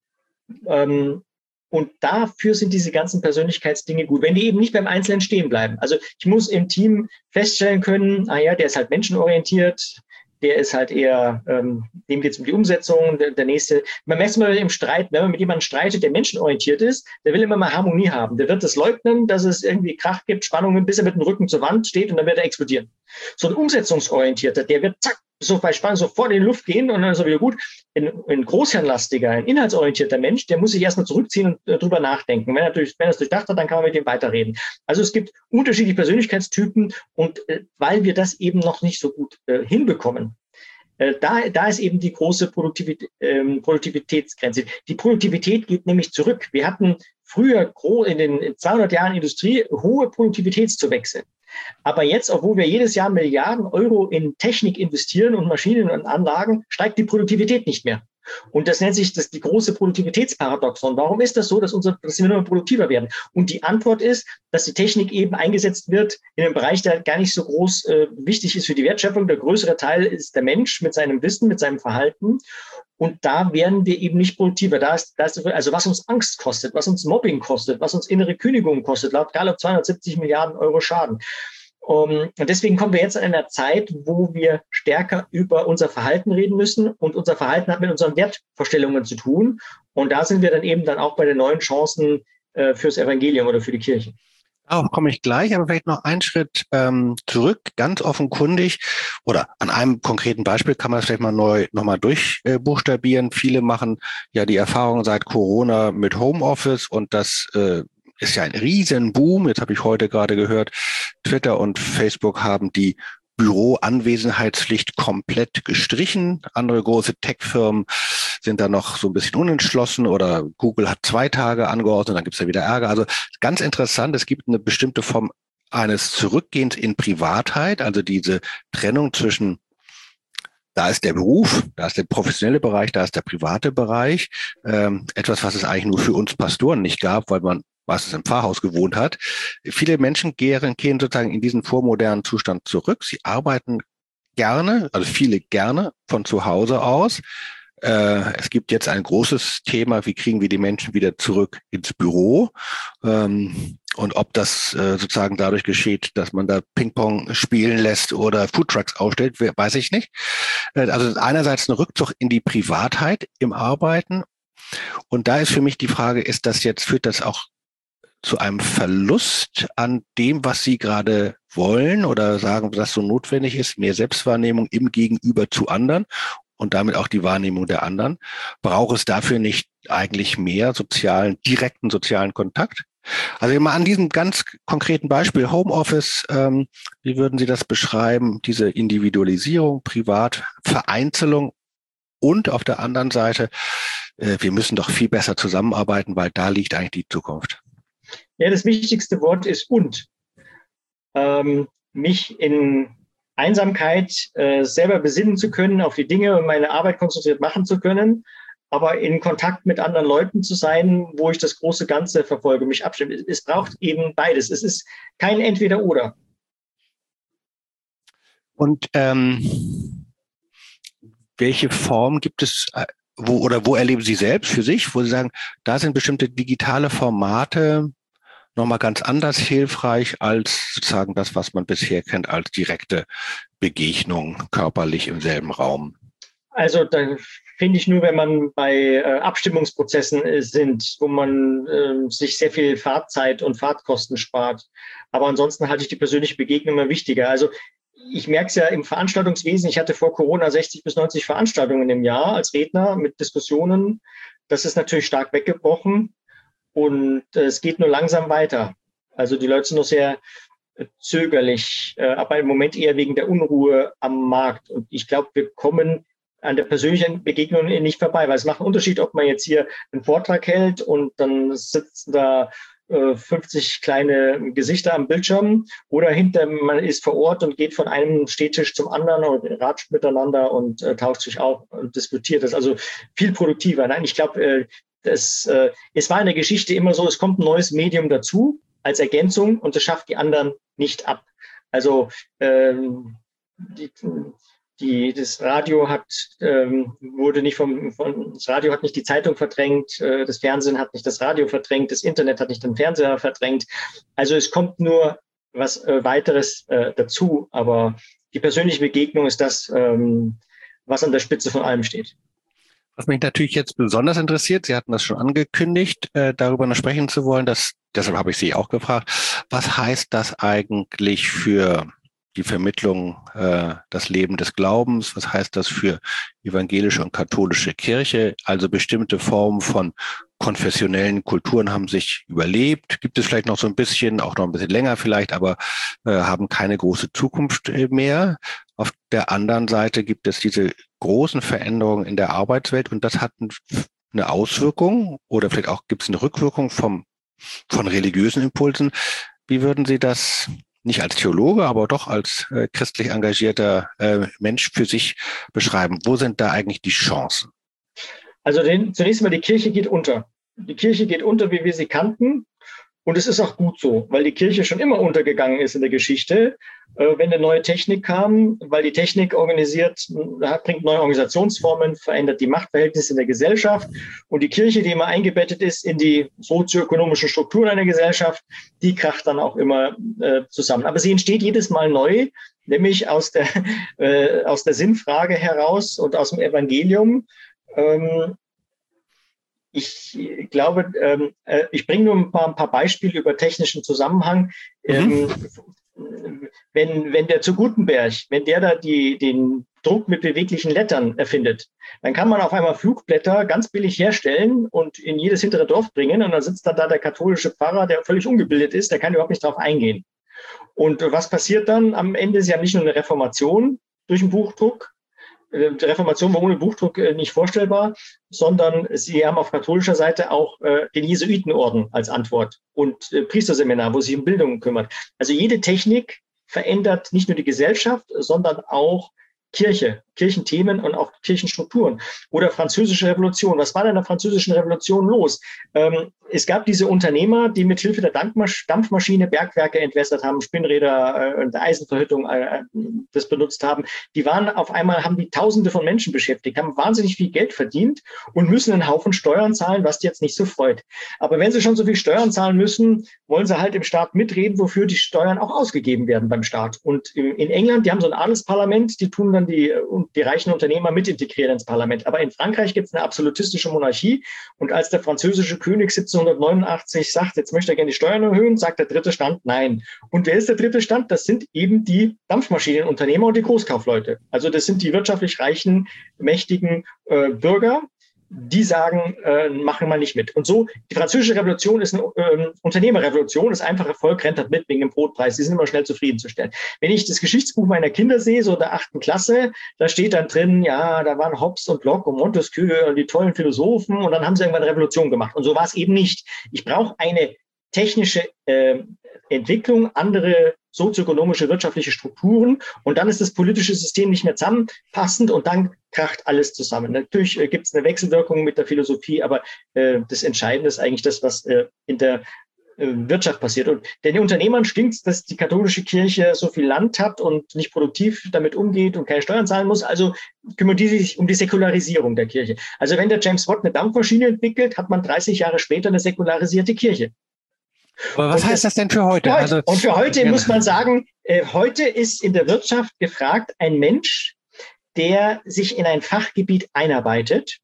Ähm, und dafür sind diese ganzen Persönlichkeitsdinge gut, wenn die eben nicht beim Einzelnen stehen bleiben. Also ich muss im Team feststellen können, ah ja, der ist halt menschenorientiert, der ist halt eher, ähm, dem geht es um die Umsetzung, der, der nächste. Man merkt es mal im Streit, wenn man mit jemandem streitet, der menschenorientiert ist, der will immer mal Harmonie haben. Der wird es leugnen, dass es irgendwie Krach gibt, Spannungen, bis er mit dem Rücken zur Wand steht und dann wird er explodieren. So ein umsetzungsorientierter, der wird zack, so bei Spannung sofort in die Luft gehen und dann ist er wieder gut. Ein, ein großhirnlastiger, ein inhaltsorientierter Mensch, der muss sich erstmal zurückziehen und äh, drüber nachdenken. Wenn er, durch, wenn er es durchdacht hat, dann kann man mit ihm weiterreden. Also es gibt unterschiedliche Persönlichkeitstypen und äh, weil wir das eben noch nicht so gut äh, hinbekommen, äh, da, da ist eben die große Produktivität, ähm, Produktivitätsgrenze. Die Produktivität geht nämlich zurück. Wir hatten früher in den zweihundert Jahren Industrie hohe Produktivitätszuwächse. Aber jetzt, obwohl wir jedes Jahr Milliarden Euro in Technik investieren und Maschinen und Anlagen, steigt die Produktivität nicht mehr. Und das nennt sich das die große Produktivitätsparadoxon. Warum ist das so, dass, unser, dass wir nur produktiver werden? Und die Antwort ist, dass die Technik eben eingesetzt wird in einem Bereich, der gar nicht so groß äh, wichtig ist für die Wertschöpfung. Der größere Teil ist der Mensch mit seinem Wissen, mit seinem Verhalten. Und da werden wir eben nicht produktiver. Da ist, da ist, also was uns Angst kostet, was uns Mobbing kostet, was uns innere Kündigung kostet, laut Gallup zweihundertsiebzig Milliarden Euro Schaden. Um, und deswegen kommen wir jetzt in einer Zeit, wo wir stärker über unser Verhalten reden müssen. Und unser Verhalten hat mit unseren Wertvorstellungen zu tun. Und da sind wir dann eben dann auch bei den neuen Chancen äh, fürs Evangelium oder für die Kirche. Darauf komme ich gleich, aber vielleicht noch einen Schritt ähm, zurück, ganz offenkundig, oder an einem konkreten Beispiel kann man das vielleicht mal neu nochmal durchbuchstabieren. Äh, Viele machen ja die Erfahrung seit Corona mit Homeoffice und das äh, ist ja ein Riesenboom. Jetzt habe ich heute gerade gehört, Twitter und Facebook haben die Büroanwesenheitspflicht komplett gestrichen. Andere große Tech-Firmen sind da noch so ein bisschen unentschlossen oder Google hat zwei Tage angeordnet, dann gibt es ja wieder Ärger. Also ganz interessant, es gibt eine bestimmte Form eines Zurückgehens in Privatheit, also diese Trennung zwischen da ist der Beruf, da ist der professionelle Bereich, da ist der private Bereich. Ähm, etwas, was es eigentlich nur für uns Pastoren nicht gab, weil man was es im Pfarrhaus gewohnt hat. Viele Menschen gehen, gehen sozusagen in diesen vormodernen Zustand zurück. Sie arbeiten gerne, also viele gerne von zu Hause aus. Äh, es gibt jetzt ein großes Thema, wie kriegen wir die Menschen wieder zurück ins Büro? Ähm, und ob das äh, sozusagen dadurch geschieht, dass man da Ping-Pong spielen lässt oder Foodtrucks aufstellt, weiß ich nicht. Äh, also einerseits ein Rückzug in die Privatheit im Arbeiten. Und da ist für mich die Frage, ist das jetzt, führt das auch zu einem Verlust an dem, was Sie gerade wollen oder sagen, dass so notwendig ist, mehr Selbstwahrnehmung im Gegenüber zu anderen und damit auch die Wahrnehmung der anderen? Braucht es dafür nicht eigentlich mehr sozialen, direkten sozialen Kontakt? Also mal an diesem ganz konkreten Beispiel Homeoffice, ähm, wie würden Sie das beschreiben? Diese Individualisierung, Privatvereinzelung und auf der anderen Seite, äh, wir müssen doch viel besser zusammenarbeiten, weil da liegt eigentlich die Zukunft. Ja, das wichtigste Wort ist und. Ähm, mich in Einsamkeit äh, selber besinnen zu können, auf die Dinge und meine Arbeit konzentriert machen zu können, aber in Kontakt mit anderen Leuten zu sein, wo ich das große Ganze verfolge, mich abstimme. Es, es braucht eben beides. Es ist kein Entweder-Oder. Und ähm, welche Form gibt es, wo oder wo erleben Sie selbst für sich, wo Sie sagen, da sind bestimmte digitale Formate nochmal ganz anders hilfreich als sozusagen das, was man bisher kennt als direkte Begegnung körperlich im selben Raum? Also da finde ich nur, wenn man bei äh, Abstimmungsprozessen äh, sind, wo man äh, sich sehr viel Fahrtzeit und Fahrtkosten spart. Aber ansonsten halte ich die persönliche Begegnung immer wichtiger. Also ich merke es ja im Veranstaltungswesen. Ich hatte vor Corona sechzig bis neunzig Veranstaltungen im Jahr als Redner mit Diskussionen. Das ist natürlich stark weggebrochen. Und äh, es geht nur langsam weiter. Also die Leute sind noch sehr äh, zögerlich, äh, aber im Moment eher wegen der Unruhe am Markt. Und ich glaube, wir kommen an der persönlichen Begegnung nicht vorbei, weil es macht einen Unterschied, ob man jetzt hier einen Vortrag hält und dann sitzen da äh, fünfzig kleine Gesichter am Bildschirm oder hinter man ist vor Ort und geht von einem Stehtisch zum anderen und ratscht miteinander und äh, tauscht sich auch und diskutiert. Das ist also viel produktiver. Nein, ich glaube, äh, Das, äh, es war in der Geschichte immer so, es kommt ein neues Medium dazu als Ergänzung und das schafft die anderen nicht ab. Also ähm, die, die, das Radio hat ähm, wurde nicht vom, vom das Radio hat nicht die Zeitung verdrängt, äh, das Fernsehen hat nicht das Radio verdrängt, das Internet hat nicht den Fernseher verdrängt. Also es kommt nur was äh, weiteres äh, dazu, aber die persönliche Begegnung ist das, ähm, was an der Spitze von allem steht. Was mich natürlich jetzt besonders interessiert, Sie hatten das schon angekündigt, äh, darüber noch sprechen zu wollen, dass, deshalb habe ich Sie auch gefragt, was heißt das eigentlich für die Vermittlung, äh, das Leben des Glaubens, was heißt das für evangelische und katholische Kirche, also bestimmte Formen von konfessionellen Kulturen haben sich überlebt, gibt es vielleicht noch so ein bisschen, auch noch ein bisschen länger vielleicht, aber äh, haben keine große Zukunft mehr. Auf der anderen Seite gibt es diese großen Veränderungen in der Arbeitswelt und das hat eine Auswirkung oder vielleicht auch gibt es eine Rückwirkung vom, von religiösen Impulsen. Wie würden Sie das nicht als Theologe, aber doch als äh, christlich engagierter äh, Mensch für sich beschreiben? Wo sind da eigentlich die Chancen? Also den, zunächst mal, die Kirche geht unter. Die Kirche geht unter, wie wir sie kannten. Und es ist auch gut so, weil die Kirche schon immer untergegangen ist in der Geschichte. Äh, wenn eine neue Technik kam, weil die Technik organisiert, bringt neue Organisationsformen, verändert die Machtverhältnisse in der Gesellschaft. Und die Kirche, die immer eingebettet ist in die sozioökonomischen Strukturen einer Gesellschaft, die kracht dann auch immer äh, zusammen. Aber sie entsteht jedes Mal neu, nämlich aus der, äh, aus der Sinnfrage heraus und aus dem Evangelium. Ähm, Ich glaube, ähm, äh, ich bringe nur ein paar, ein paar Beispiele über technischen Zusammenhang. Ähm, mhm. wenn, wenn der zu Gutenberg, wenn der da die, den Druck mit beweglichen Lettern erfindet, dann kann man auf einmal Flugblätter ganz billig herstellen und in jedes hintere Dorf bringen. Und dann sitzt dann da der katholische Pfarrer, der völlig ungebildet ist, der kann überhaupt nicht drauf eingehen. Und was passiert dann am Ende? Sie haben nicht nur eine Reformation durch den Buchdruck. Die Reformation war ohne Buchdruck nicht vorstellbar, sondern sie haben auf katholischer Seite auch äh, den Jesuitenorden als Antwort und äh, Priesterseminar, wo sich um Bildung kümmert. Also jede Technik verändert nicht nur die Gesellschaft, sondern auch Kirche, Kirchenthemen und auch Kirchenstrukturen. Oder Französische Revolution. Was war denn in der Französischen Revolution los? Ähm, es gab diese Unternehmer, die mit Hilfe der Dampfmasch- Dampfmaschine Bergwerke entwässert haben, Spinnräder äh, und Eisenverhüttung äh, das benutzt haben. Die waren auf einmal, haben die Tausende von Menschen beschäftigt, haben wahnsinnig viel Geld verdient und müssen einen Haufen Steuern zahlen, was die jetzt nicht so freut. Aber wenn sie schon so viel Steuern zahlen müssen, wollen sie halt im Staat mitreden, wofür die Steuern auch ausgegeben werden beim Staat. Und in England, die haben so ein Adelsparlament, die tun dann die, die reichen Unternehmer mit integrieren ins Parlament. Aber in Frankreich gibt es eine absolutistische Monarchie. Und als der französische König siebzehnhundertneunundachtzig sagt, jetzt möchte er gerne die Steuern erhöhen, sagt der dritte Stand nein. Und wer ist der dritte Stand? Das sind eben die Dampfmaschinenunternehmer und die Großkaufleute. Also das sind die wirtschaftlich reichen, mächtigen äh, Bürger, die sagen, äh, machen wir nicht mit. Und so, die Französische Revolution ist eine äh, Unternehmerrevolution, das einfache Volk rennt halt mit wegen dem Brotpreis, die sind immer schnell zufriedenzustellen. Wenn ich das Geschichtsbuch meiner Kinder sehe, so der achten Klasse, da steht dann drin, ja, da waren Hobbes und Locke und Montesquieu und die tollen Philosophen und dann haben sie irgendwann eine Revolution gemacht. Und so war es eben nicht. Ich brauche eine technische äh, Entwicklung, andere sozioökonomische, wirtschaftliche Strukturen und dann ist das politische System nicht mehr zusammenpassend und dann kracht alles zusammen. Natürlich äh, gibt es eine Wechselwirkung mit der Philosophie, aber äh, das Entscheidende ist eigentlich das, was äh, in der äh, Wirtschaft passiert. Und den Unternehmern stinkt, dass die katholische Kirche so viel Land hat und nicht produktiv damit umgeht und keine Steuern zahlen muss. Also kümmern die sich um die Säkularisierung der Kirche. Also wenn der James Watt eine Dampfmaschine entwickelt, hat man dreißig Jahre später eine säkularisierte Kirche. Aber was und heißt das denn für heute? heute also, und für heute ja. muss man sagen, äh, heute ist in der Wirtschaft gefragt ein Mensch, der sich in ein Fachgebiet einarbeitet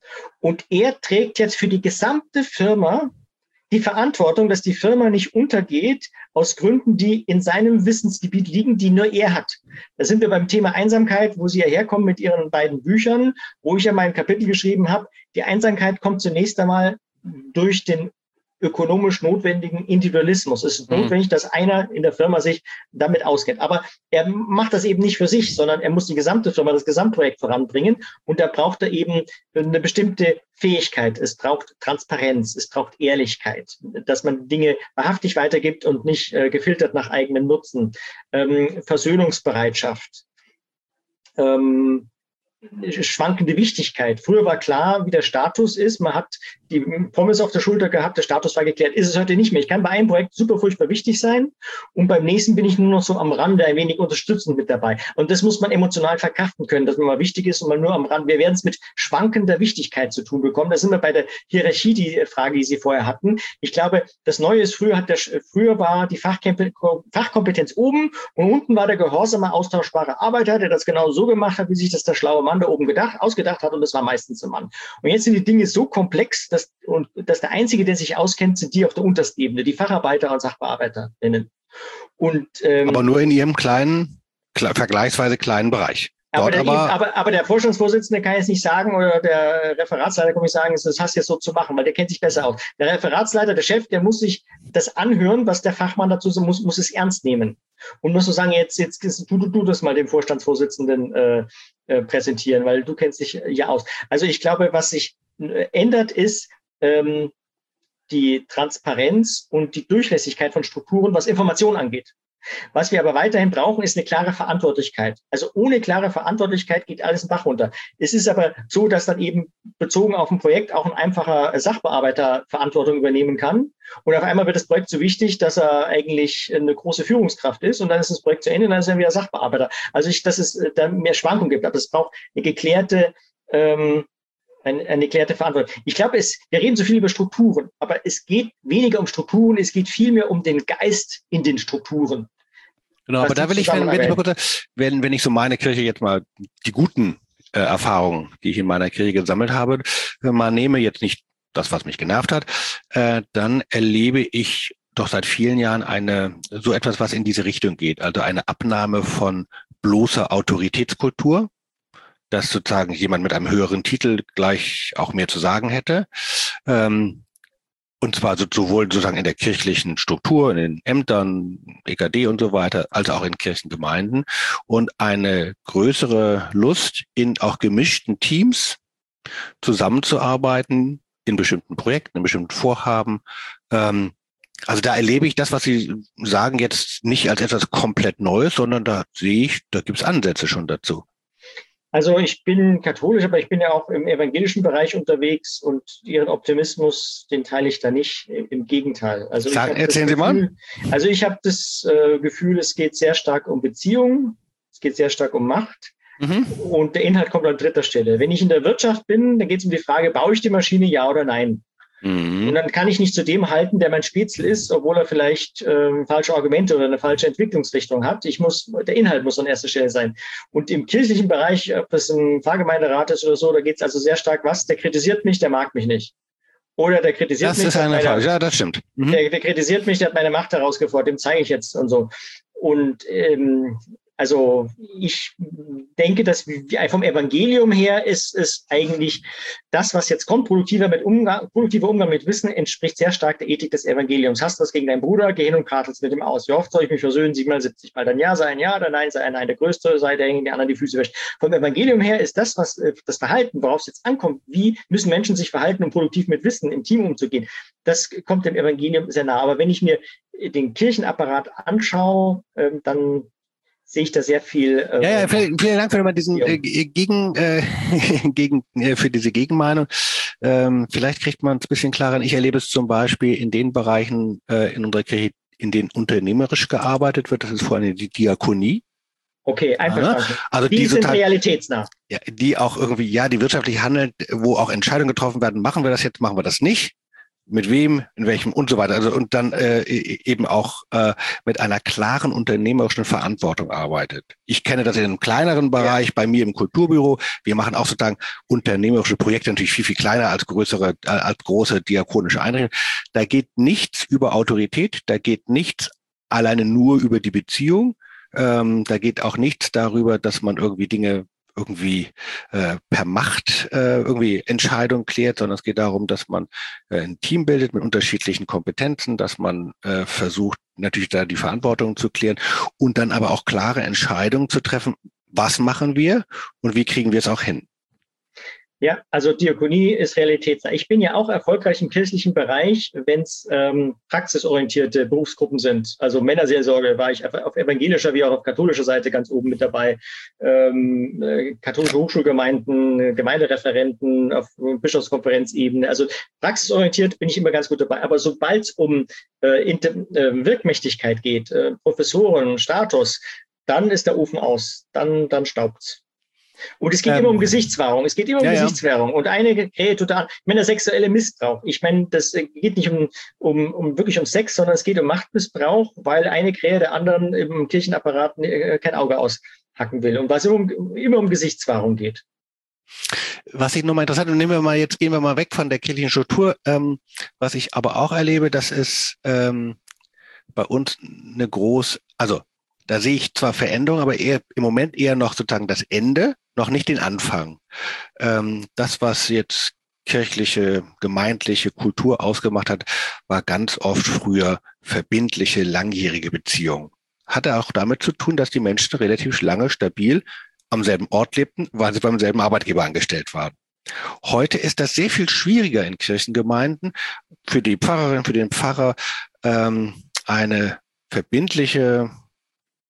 und er trägt jetzt für die gesamte Firma die Verantwortung, dass die Firma nicht untergeht aus Gründen, die in seinem Wissensgebiet liegen, die nur er hat. Da sind wir beim Thema Einsamkeit, wo Sie ja herkommen mit Ihren beiden Büchern, wo ich ja mein Kapitel geschrieben habe. Die Einsamkeit kommt zunächst einmal durch den ökonomisch notwendigen Individualismus. Es ist mhm. notwendig, dass einer in der Firma sich damit auskennt. Aber er macht das eben nicht für sich, sondern er muss die gesamte Firma, das Gesamtprojekt voranbringen. Und da braucht er eben eine bestimmte Fähigkeit. Es braucht Transparenz, es braucht Ehrlichkeit, dass man Dinge wahrhaftig weitergibt und nicht äh, gefiltert nach eigenem Nutzen. Ähm, Versöhnungsbereitschaft. Ähm, schwankende Wichtigkeit. Früher war klar, wie der Status ist. Man hat die Pommes auf der Schulter gehabt, der Status war geklärt. Ist es heute nicht mehr. Ich kann bei einem Projekt super furchtbar wichtig sein und beim nächsten bin ich nur noch so am Rande ein wenig unterstützend mit dabei. Und das muss man emotional verkraften können, dass man mal wichtig ist und man nur am Rand. Wir werden es mit schwankender Wichtigkeit zu tun bekommen. Da sind wir bei der Hierarchie, die Frage, die Sie vorher hatten. Ich glaube, das Neue ist, früher, hat der, früher war die Fachkompetenz oben und unten war der gehorsame, austauschbare Arbeiter, der das genau so gemacht hat, wie sich das der schlaue Mann da oben gedacht, ausgedacht hat und das war meistens ein Mann. Und jetzt sind die Dinge so komplex, dass, und, dass der Einzige, der sich auskennt, sind die auf der untersten Ebene, die Facharbeiter und SachbearbeiterInnen. Und, ähm, aber nur in ihrem kleinen, kle- vergleichsweise kleinen Bereich. Aber der, aber, aber, aber der Vorstandsvorsitzende kann jetzt nicht sagen oder der Referatsleiter kann nicht sagen, das hast du jetzt so zu machen, weil der kennt sich besser aus. Der Referatsleiter, der Chef, der muss sich das anhören, was der Fachmann dazu sagt, muss, muss es ernst nehmen. Und muss so sagen, jetzt, jetzt du, du, du das mal dem Vorstandsvorsitzenden äh, äh, präsentieren, weil du kennst dich ja aus. Also ich glaube, was sich äh, ändert, ist ähm, die Transparenz und die Durchlässigkeit von Strukturen, was Information angeht. Was wir aber weiterhin brauchen, ist eine klare Verantwortlichkeit. Also ohne klare Verantwortlichkeit geht alles den Bach runter. Es ist aber so, dass dann eben bezogen auf ein Projekt auch ein einfacher Sachbearbeiter Verantwortung übernehmen kann. Und auf einmal wird das Projekt so wichtig, dass er eigentlich eine große Führungskraft ist. Und dann ist das Projekt zu Ende und dann ist er wieder Sachbearbeiter. Also ich, dass es da mehr Schwankungen gibt. Aber es braucht eine geklärte ähm, Eine, eine geklärte Verantwortung. Ich glaube, es, wir reden so viel über Strukturen, aber es geht weniger um Strukturen, es geht vielmehr um den Geist in den Strukturen. Genau, aber da will ich, wenn, wenn, ich wenn, wenn ich so meine Kirche jetzt mal die guten äh, Erfahrungen, die ich in meiner Kirche gesammelt habe, mal nehme, jetzt nicht das, was mich genervt hat, äh, dann erlebe ich doch seit vielen Jahren eine so etwas, was in diese Richtung geht. Also eine Abnahme von bloßer Autoritätskultur, dass sozusagen jemand mit einem höheren Titel gleich auch mehr zu sagen hätte. Ähm, und zwar so, sowohl sozusagen in der kirchlichen Struktur, in den Ämtern, E K D und so weiter, als auch in Kirchengemeinden. Und eine größere Lust, in auch gemischten Teams zusammenzuarbeiten, in bestimmten Projekten, in bestimmten Vorhaben. Ähm, also da erlebe ich das, was Sie sagen, jetzt nicht als etwas komplett Neues, sondern da sehe ich, da gibt es Ansätze schon dazu. Also ich bin katholisch, aber ich bin ja auch im evangelischen Bereich unterwegs und Ihren Optimismus, den teile ich da nicht. Im Gegenteil. Also Sag, ich erzählen Sie Gefühl, mal. Also ich habe das äh, Gefühl, es geht sehr stark um Beziehungen, es geht sehr stark um Macht mhm. und der Inhalt kommt an dritter Stelle. Wenn ich in der Wirtschaft bin, dann geht es um die Frage, baue ich die Maschine, ja oder nein? Mhm. Und dann kann ich nicht zu dem halten, der mein Spätzle ist, obwohl er vielleicht äh, falsche Argumente oder eine falsche Entwicklungsrichtung hat. Ich muss, der Inhalt muss an erster Stelle sein. Und im kirchlichen Bereich, ob das ein Pfarrgemeinderat ist oder so, da geht es also sehr stark, was, der kritisiert mich, der mag mich nicht. Oder der kritisiert das mich. Das ist eine meine, Frage, ja, das stimmt. Mhm. Der, der kritisiert mich, der hat meine Macht herausgefordert, dem zeige ich jetzt und so. Und ähm, also ich denke, dass vom Evangelium her ist es eigentlich das, was jetzt kommt, produktiver, mit Umgang, produktiver Umgang mit Wissen, entspricht sehr stark der Ethik des Evangeliums. Hast du was gegen deinen Bruder, geh hin und kartelst mit ihm aus. Wie oft soll ich mich versöhnen? Siebenmal, siebzig Mal. Dann ja, sei ein Ja, dann nein, sei ein Nein. Der Größte sei derjenige, der anderen die Füße wäscht. Vom Evangelium her ist das, was das Verhalten, worauf es jetzt ankommt, wie müssen Menschen sich verhalten, um produktiv mit Wissen im Team umzugehen, das kommt dem Evangelium sehr nah. Aber wenn ich mir den Kirchenapparat anschaue, dann sehe ich da sehr viel. Äh, ja, ja, vielen, vielen Dank für diesen äh, gegen, äh, gegen äh, für diese Gegenmeinung. Ähm, vielleicht kriegt man es ein bisschen klarer. Ich erlebe es zum Beispiel in den Bereichen äh, in unserer Kirche, in denen unternehmerisch gearbeitet wird. Das ist vor allem die Diakonie. Okay, einverstanden. Ja, also die, die sind total, realitätsnah. Ja, die auch irgendwie, ja, die wirtschaftlich handelt, wo auch Entscheidungen getroffen werden. Machen wir das jetzt, machen wir das nicht? Mit wem, in welchem und so weiter. Also und dann äh, eben auch äh, mit einer klaren unternehmerischen Verantwortung arbeitet. Ich kenne das in einem kleineren Bereich, ja. Bei mir im Kulturbüro. Wir machen auch sozusagen unternehmerische Projekte, natürlich viel, viel kleiner als größere, äh, als große diakonische Einrichtungen. Da geht nichts über Autorität, da geht nichts alleine nur über die Beziehung. Ähm, da geht auch nichts darüber, dass man irgendwie Dinge irgendwie äh, per Macht äh, irgendwie Entscheidungen klärt, sondern es geht darum, dass man äh, ein Team bildet mit unterschiedlichen Kompetenzen, dass man äh, versucht, natürlich da die Verantwortung zu klären und dann aber auch klare Entscheidungen zu treffen, was machen wir und wie kriegen wir es auch hin. Ja, also Diakonie ist realitätsnah. Ich bin ja auch erfolgreich im kirchlichen Bereich, wenn es ähm, praxisorientierte Berufsgruppen sind. Also Männerseelsorge war ich auf evangelischer wie auch auf katholischer Seite ganz oben mit dabei. Ähm, äh, katholische Hochschulgemeinden, Gemeindereferenten auf Bischofskonferenzebene. Also praxisorientiert bin ich immer ganz gut dabei. Aber sobald es um äh, Inter äh, Wirkmächtigkeit geht, äh, Professoren, Status, dann ist der Ofen aus. Dann, dann staubt's. Und es geht ähm, immer um Gesichtswahrung. Es geht immer um ja, Gesichtswahrung. Ja. Und eine Krähe total, ich meine, der sexuelle Missbrauch. Ich meine, das geht nicht um, um, um wirklich um Sex, sondern es geht um Machtmissbrauch, weil eine Krähe der anderen im Kirchenapparat kein Auge aushacken will. Und was immer um, immer um Gesichtswahrung geht. Was ich nochmal interessant, und nehmen wir mal, jetzt gehen wir mal weg von der kirchlichen Struktur. Ähm, was ich aber auch erlebe, das ist ähm, bei uns eine groß, also da sehe ich zwar Veränderungen, aber eher im Moment eher noch sozusagen das Ende, noch nicht den Anfang. Ähm, das, was jetzt kirchliche, gemeindliche Kultur ausgemacht hat, war ganz oft früher verbindliche, langjährige Beziehungen. Hatte auch damit zu tun, dass die Menschen relativ lange stabil am selben Ort lebten, weil sie beim selben Arbeitgeber angestellt waren. Heute ist das sehr viel schwieriger in Kirchengemeinden, für die Pfarrerin, für den Pfarrer ähm, eine verbindliche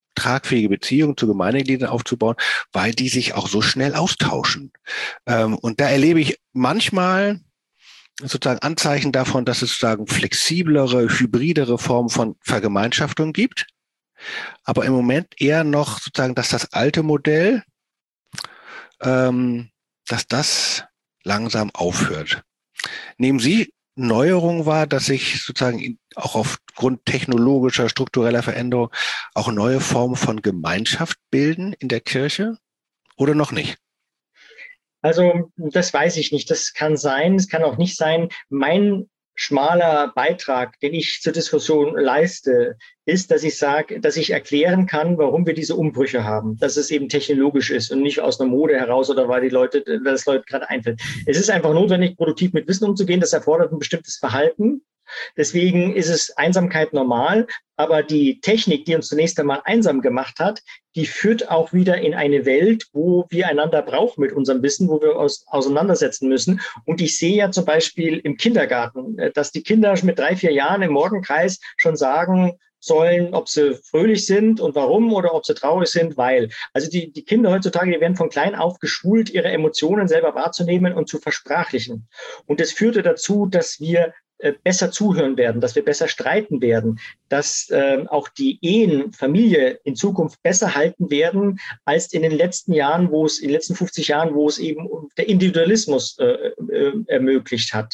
tragfähige Beziehungen zu Gemeindegliedern aufzubauen, weil die sich auch so schnell austauschen. Ähm, und da erlebe ich manchmal sozusagen Anzeichen davon, dass es sozusagen flexiblere, hybridere Formen von Vergemeinschaftung gibt. Aber im Moment eher noch sozusagen, dass das alte Modell, ähm, dass das langsam aufhört. Nehmen Sie Neuerung wahr, dass sich sozusagen auch aufgrund technologischer, struktureller Veränderung auch neue Formen von Gemeinschaft bilden in der Kirche oder noch nicht? Also das weiß ich nicht. Das kann sein, es kann auch nicht sein. Mein schmaler Beitrag, den ich zur Diskussion leiste, ist, dass ich sage, dass ich erklären kann, warum wir diese Umbrüche haben, dass es eben technologisch ist und nicht aus einer Mode heraus oder weil die Leute, das Leute gerade einfällt. Es ist einfach notwendig, produktiv mit Wissen umzugehen. Das erfordert ein bestimmtes Verhalten. Deswegen ist es Einsamkeit normal, aber die Technik, die uns zunächst einmal einsam gemacht hat, die führt auch wieder in eine Welt, wo wir einander brauchen mit unserem Wissen, wo wir uns auseinandersetzen müssen. Und ich sehe ja zum Beispiel im Kindergarten, dass die Kinder mit drei, vier Jahren im Morgenkreis schon sagen sollen, ob sie fröhlich sind und warum oder ob sie traurig sind, weil. Also die, die Kinder heutzutage, die werden von klein auf geschult, ihre Emotionen selber wahrzunehmen und zu versprachlichen. Und das führte dazu, dass wir besser zuhören werden, dass wir besser streiten werden, dass äh, auch die Ehen, Familie in Zukunft besser halten werden als in den letzten Jahren, wo es in den letzten fünfzig Jahren, wo es eben der Individualismus äh, äh, ermöglicht hat.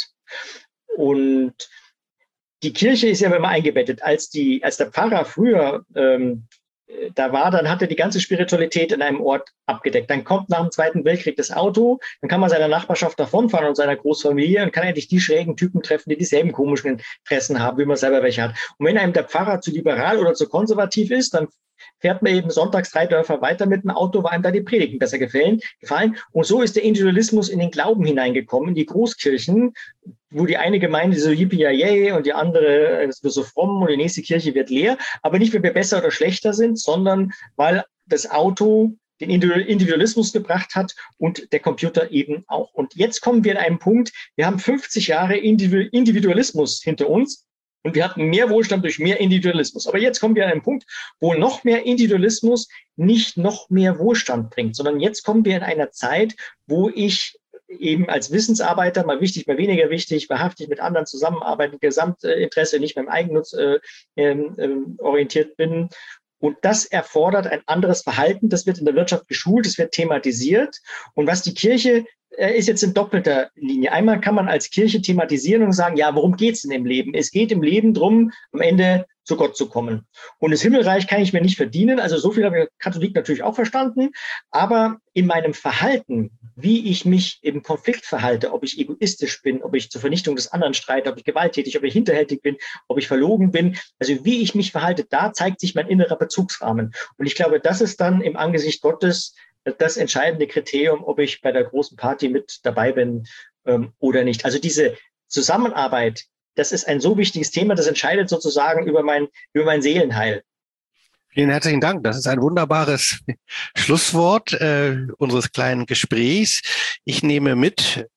Und die Kirche ist ja immer eingebettet. Als die, als der Pfarrer früher ähm, da war, dann hat er die ganze Spiritualität in einem Ort abgedeckt. Dann kommt nach dem Zweiten Weltkrieg das Auto, dann kann man seiner Nachbarschaft davonfahren und seiner Großfamilie und kann endlich die schrägen Typen treffen, die dieselben komischen Interessen haben, wie man selber welche hat. Und wenn einem der Pfarrer zu liberal oder zu konservativ ist, dann fährt man eben sonntags drei Dörfer weiter mit dem Auto, weil einem da die Predigten besser gefallen. gefallen. Und so ist der Individualismus in den Glauben hineingekommen, in die Großkirchen, wo die eine Gemeinde so yippie und die andere ist so fromm und die nächste Kirche wird leer. Aber nicht, weil wir besser oder schlechter sind, sondern weil das Auto den Individualismus gebracht hat und der Computer eben auch. Und jetzt kommen wir an einen Punkt, wir haben fünfzig Jahre Individualismus hinter uns. Und wir hatten mehr Wohlstand durch mehr Individualismus. Aber jetzt kommen wir an einen Punkt, wo noch mehr Individualismus nicht noch mehr Wohlstand bringt, sondern jetzt kommen wir in einer Zeit, wo ich eben als Wissensarbeiter, mal wichtig, mal weniger wichtig, wahrhaftig mit anderen zusammenarbeiten, Gesamtinteresse, nicht beim Eigennutz äh, äh, orientiert bin. Und das erfordert ein anderes Verhalten. Das wird in der Wirtschaft geschult, es wird thematisiert. Und was die Kirche ist jetzt in doppelter Linie. Einmal kann man als Kirche thematisieren und sagen, ja, worum geht's denn im Leben? Es geht im Leben drum, am Ende zu Gott zu kommen. Und das Himmelreich kann ich mir nicht verdienen. Also so viel habe ich Katholik natürlich auch verstanden. Aber in meinem Verhalten, wie ich mich im Konflikt verhalte, ob ich egoistisch bin, ob ich zur Vernichtung des anderen streite, ob ich gewalttätig, ob ich hinterhältig bin, ob ich verlogen bin, also wie ich mich verhalte, da zeigt sich mein innerer Bezugsrahmen. Und ich glaube, das ist dann im Angesicht Gottes das entscheidende Kriterium, ob ich bei der großen Party mit dabei bin ähm, oder nicht. Also diese Zusammenarbeit, das ist ein so wichtiges Thema, das entscheidet sozusagen über mein, über mein Seelenheil. Vielen herzlichen Dank. Das ist ein wunderbares Schlusswort äh, unseres kleinen Gesprächs. Ich nehme mit,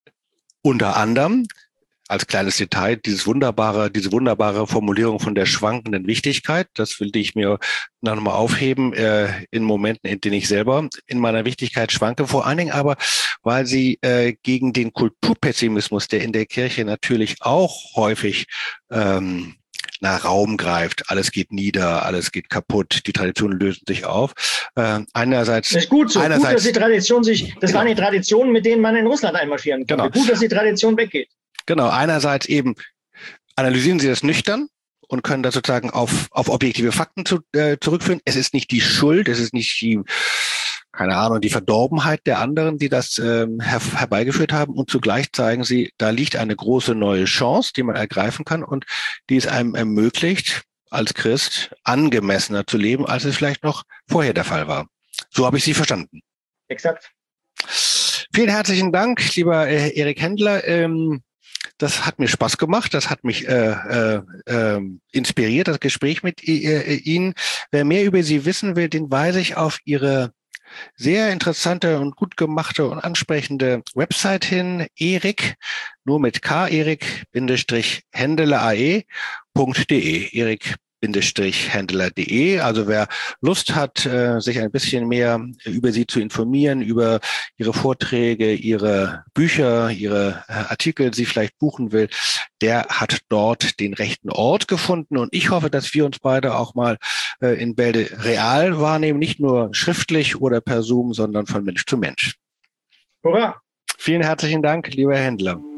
unter anderem, als kleines Detail, dieses wunderbare, diese wunderbare Formulierung von der schwankenden Wichtigkeit. Das will ich mir noch mal aufheben, äh, in Momenten, in denen ich selber in meiner Wichtigkeit schwanke. Vor allen Dingen aber, weil sie äh, gegen den Kulturpessimismus, der in der Kirche natürlich auch häufig ähm, nach Raum greift. Alles geht nieder, alles geht kaputt, die Traditionen lösen sich auf. Äh, einerseits, das ist gut so, einerseits, gut, dass die Tradition sich, das genau. waren die Traditionen, mit denen man in Russland einmarschieren konnte. Genau. Gut, dass die Tradition weggeht. Genau, einerseits eben analysieren Sie das nüchtern und können das sozusagen auf, auf objektive Fakten zu, äh, zurückführen. Es ist nicht die Schuld, es ist nicht die, keine Ahnung, die Verdorbenheit der anderen, die das ähm, her, herbeigeführt haben. Und zugleich zeigen Sie, da liegt eine große neue Chance, die man ergreifen kann und die es einem ermöglicht, als Christ angemessener zu leben, als es vielleicht noch vorher der Fall war. So habe ich Sie verstanden. Exakt. Vielen herzlichen Dank, lieber äh, Erik Händler. Ähm, Das hat mir Spaß gemacht, das hat mich äh, äh, äh, inspiriert, das Gespräch mit äh, Ihnen. Wer mehr über Sie wissen will, den weise ich auf Ihre sehr interessante und gut gemachte und ansprechende Website hin, Erik, nur mit K, Erik, Bindestrich, Händele punkt de, erik Händler punkt de. Also wer Lust hat, sich ein bisschen mehr über Sie zu informieren, über Ihre Vorträge, Ihre Bücher, Ihre Artikel, Sie vielleicht buchen will, der hat dort den rechten Ort gefunden. Und ich hoffe, dass wir uns beide auch mal in Bälde real wahrnehmen, nicht nur schriftlich oder per Zoom, sondern von Mensch zu Mensch. Hurra! Vielen herzlichen Dank, lieber Herr Händler.